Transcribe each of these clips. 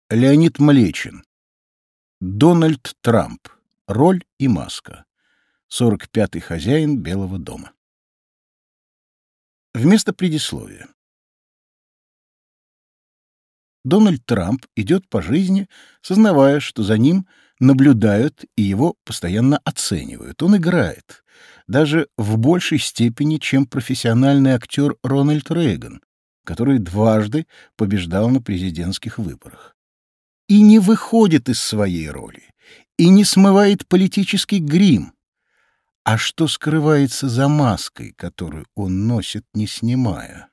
Леонид Млечин. Дональд Трамп. Роль и маска. 45-й хозяин Белого дома. Вместо предисловия. Дональд Трамп идет по жизни, сознавая, что за ним наблюдают и его постоянно оценивают. Он играет, даже в большей степени, чем профессиональный актер Рональд Рейган, который дважды побеждал на президентских выборах. И не выходит из своей роли, и не смывает политический грим. А что скрывается за маской, которую он носит, не снимая?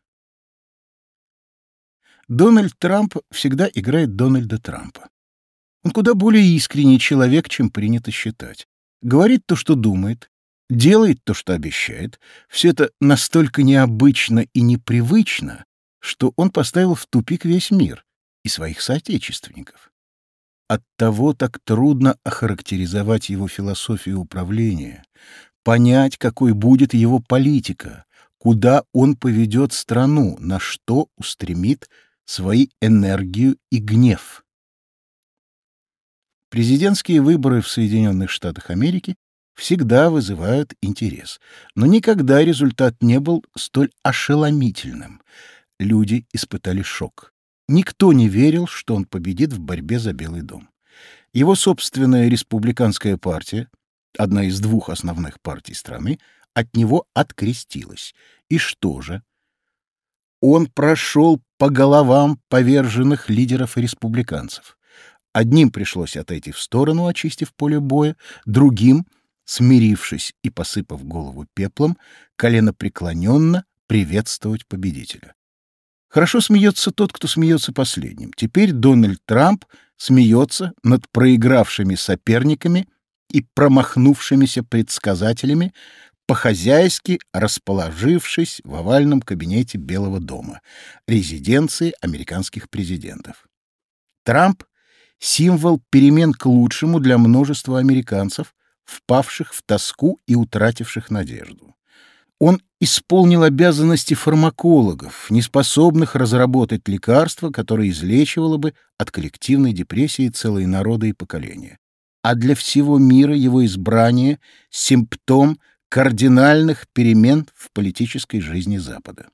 Дональд Трамп всегда играет Дональда Трампа. Он куда более искренний человек, чем принято считать. Говорит то, что думает, делает то, что обещает. Все это настолько необычно и непривычно, что он поставил в тупик весь мир и своих соотечественников. Оттого так трудно охарактеризовать его философию управления, понять, какой будет его политика, куда он поведет страну, на что устремит свою энергию и гнев. Президентские выборы в Соединенных Штатах Америки всегда вызывают интерес, но никогда результат не был столь ошеломительным. Люди испытали шок. Никто не верил, что он победит в борьбе за Белый дом. Его собственная республиканская партия, одна из двух основных партий страны, от него открестилась. И что же? Он прошел по головам поверженных лидеров и республиканцев. Одним пришлось отойти в сторону, очистив поле боя, другим, смирившись и посыпав голову пеплом, коленопреклоненно приветствовать победителя. Хорошо смеется тот, кто смеется последним. Теперь Дональд Трамп смеется над проигравшими соперниками и промахнувшимися предсказателями, по-хозяйски расположившись в овальном кабинете Белого дома, резиденции американских президентов. Трамп — символ перемен к лучшему для множества американцев, впавших в тоску и утративших надежду. Он исполнил обязанности фармакологов, неспособных разработать лекарство, которое излечивало бы от коллективной депрессии целые народы и поколения. А для всего мира его избрание — симптом кардинальных перемен в политической жизни Запада.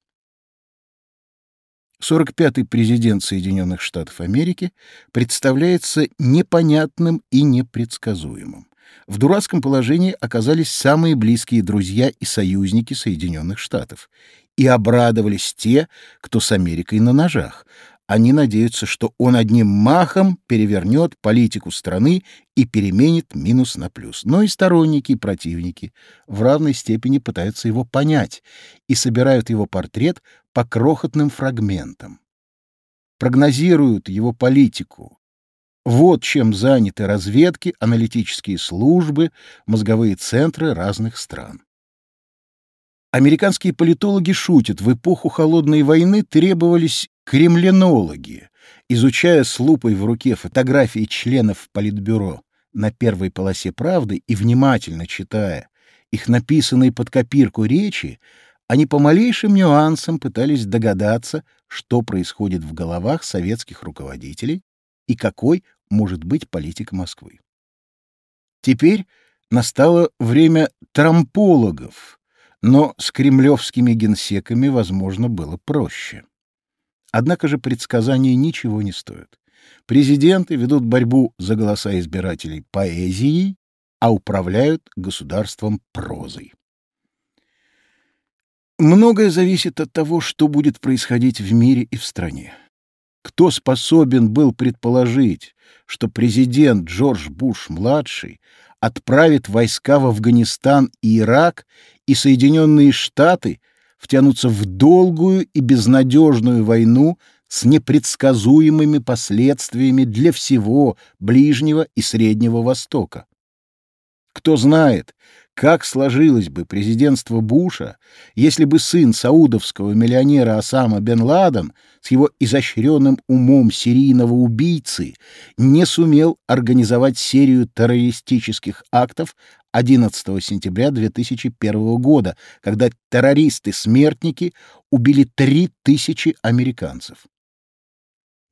45-й президент Соединенных Штатов Америки представляется непонятным и непредсказуемым. В дурацком положении оказались самые близкие друзья и союзники Соединенных Штатов. И обрадовались те, кто с Америкой на ножах. Они надеются, что он одним махом перевернет политику страны и переменит минус на плюс. Но и сторонники, и противники в равной степени пытаются его понять и собирают его портрет по крохотным фрагментам. Прогнозируют его политику. Вот чем заняты разведки, аналитические службы, мозговые центры разных стран. Американские политологи шутят, в эпоху Холодной войны требовались кремленологи, изучая с лупой в руке фотографии членов Политбюро на первой полосе «Правды» и внимательно читая их написанные под копирку речи, они по малейшим нюансам пытались догадаться, что происходит в головах советских руководителей и какой может быть политика Москвы. Теперь настало время трампологов, но с кремлевскими генсеками, возможно, было проще. Однако же предсказания ничего не стоят. Президенты ведут борьбу за голоса избирателей поэзией, а управляют государством прозой. Многое зависит от того, что будет происходить в мире и в стране. Кто способен был предположить, что президент Джордж Буш-младший отправит войска в Афганистан и Ирак, и Соединенные Штаты втянутся в долгую и безнадежную войну с непредсказуемыми последствиями для всего Ближнего и Среднего Востока? Кто знает, как сложилось бы президентство Буша, если бы сын саудовского миллионера Осама бен Ладен с его изощренным умом серийного убийцы не сумел организовать серию террористических актов 11 сентября 2001 года, когда террористы-смертники убили 3000 американцев.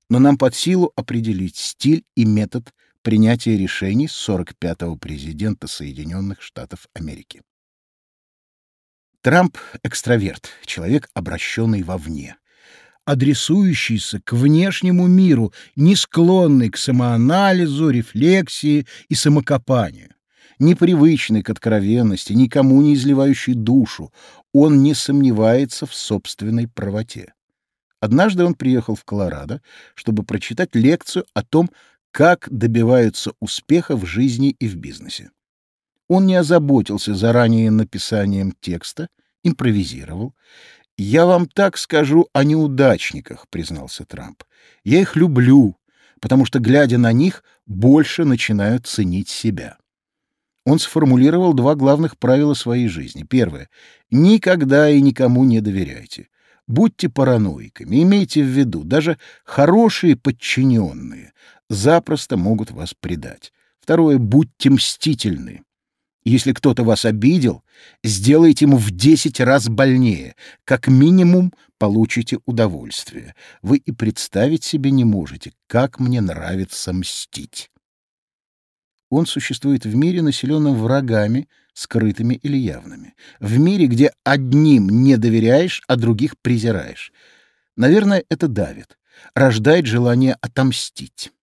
Но нам под силу определить стиль и метод принятия решений 45-го президента Соединенных Штатов Америки. Трамп — экстраверт, человек, обращенный вовне, адресующийся к внешнему миру, не склонный к самоанализу, рефлексии и самокопанию, непривычный к откровенности, никому не изливающий душу. Он не сомневается в собственной правоте. Однажды он приехал в Колорадо, чтобы прочитать лекцию о том, как добиваются успеха в жизни и в бизнесе. Он не озаботился заранее написанием текста, импровизировал. «Я вам так скажу о неудачниках», — признался Трамп. «Я их люблю, потому что, глядя на них, больше начинаю ценить себя». Он сформулировал два главных правила своей жизни. Первое. Никогда и никому не доверяйте. Будьте параноиками, имейте в виду, даже хорошие подчиненные запросто могут вас предать. Второе. Будьте мстительны. Если кто-то вас обидел, сделайте ему в 10 раз больнее. Как минимум получите удовольствие. Вы и представить себе не можете, как мне нравится мстить. Он существует в мире, населенном врагами, скрытыми или явными. В мире, где одним не доверяешь, а других презираешь. Наверное, это давит, рождает желание отомстить.